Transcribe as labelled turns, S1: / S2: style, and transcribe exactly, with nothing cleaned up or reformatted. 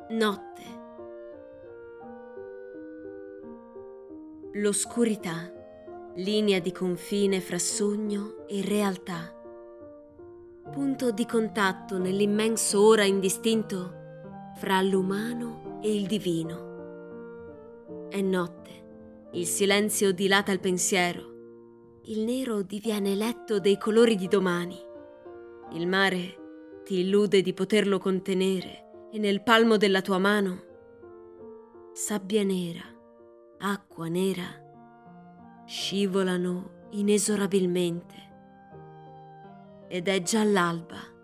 S1: Notte. L'oscurità, linea di confine fra sogno e realtà. Punto di contatto nell'immenso ora indistinto fra l'umano e il divino. È notte, il silenzio dilata il pensiero, il nero diviene letto dei colori di domani. Il mare ti illude di poterlo contenere e nel palmo della tua mano sabbia nera, acqua nera, scivolano inesorabilmente. Ed è già l'alba.